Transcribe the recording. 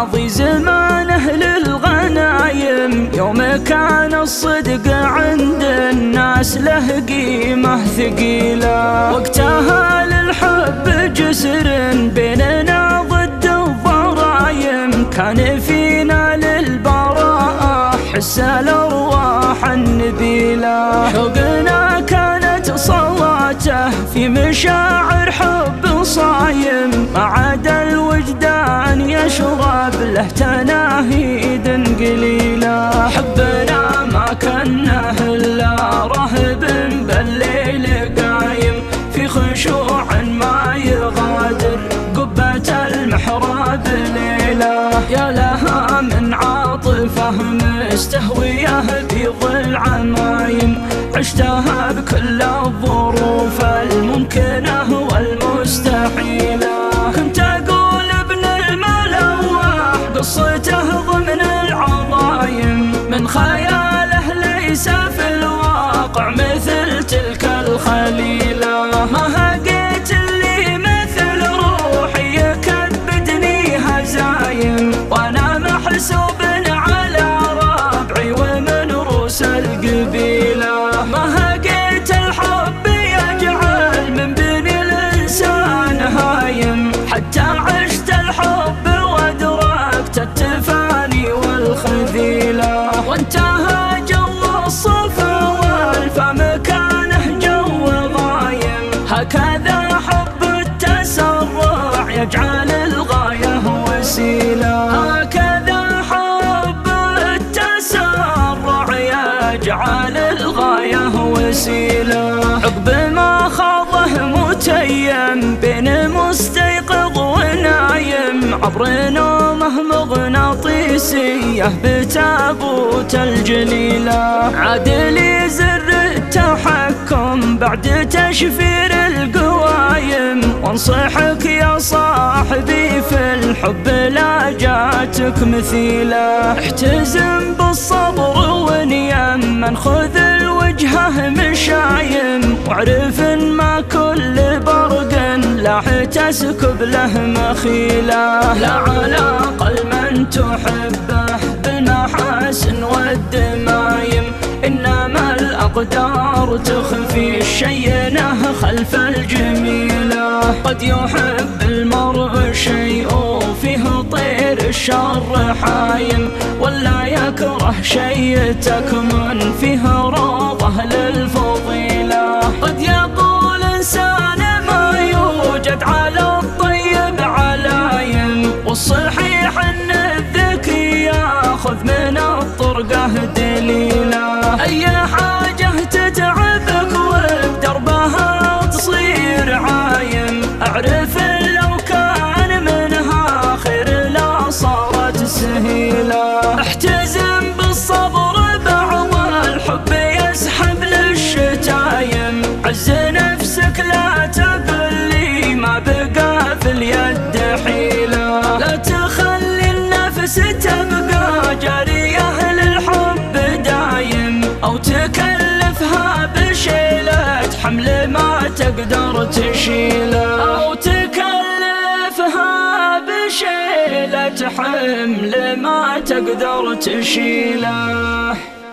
ماضي زمانه للغنايم، يوم كان الصدق عند الناس له قيمة ثقيلة. وقتها للحب جسر بيننا ضد الضرايم، كان فينا للبراءة حس الأرواح النبيلة. شوقنا كانت صلاته في مشاعر حب صايم، ما عاد الوجدان يشرب له تناهيد قليلة. حبنا ما كنه إلا رهب بالليل قايم، في خشوع ما يغادر قبة المحراب ليلة. يا لها من عاطفة مستهوية بظل عمايم، عشتها بكل الظروف الممكنة والمستحيلة. كنت أقول ابن الملوح قصته ضمن العظايم، من خياله ليس في الواقع مثل تلك الخليلة. ما هقيت اللي مثل روحي يكبدني هزايم، وأنا محسوب على ربعي ومن روس القبيلة. ما هقيت الحب يجعل من بني الإنسان هايم، حتى عشت الحب وأدركت التفاني والخذيلة. وانتهى جو الصفا والفم كانه جو ضايم، هكذا حب التسرع يجعل الغاية وسيلة. هكذا حب التسرع يجعل الغاية وسيلة. عقب ما خاضه متيم بين مستيقظ ونايم، عبر نومه مغناطيسية بتابوت الجليلة. عاد لي زر التحكم بعد تشفير القوايم، وانصحك يا صاحبي في الحب لا جاتك مثيلة. احتزم بالصبر ونيم خذ الوجهه مشايم، واعرف ان ما كل برق لاح تسكب له مخيلة. لا على قل من تحبه بالمحاسن والدمايم، إنما الأقدار تخفي الشينة خلف الجميلة. قد يحب المرء شيء فيه طير الشر حايم، ولا يكره شيء تكمن فيه روضه للفضيلة. قد يقول إنسان ما يوجد على الطيب علايم، والصحيح أن الذكي ياخذ من الطرقة دليلة. أي حاجة تتعبك وبدربها تصير عايم، أعرف لو كان منها خير لا صارت سهيلة. احتزم بالصبر بعض الحب يسحب للشتايم، عز نفسك لا تقلي ما بقى في اليد حيلة. لا تخلي النفس تبقى جارية للحب دايم، أو تكلفها بشيلة حمل ما تقدر تشيله. أو تكلفها بشيلة حمل ما تقدر تشيله.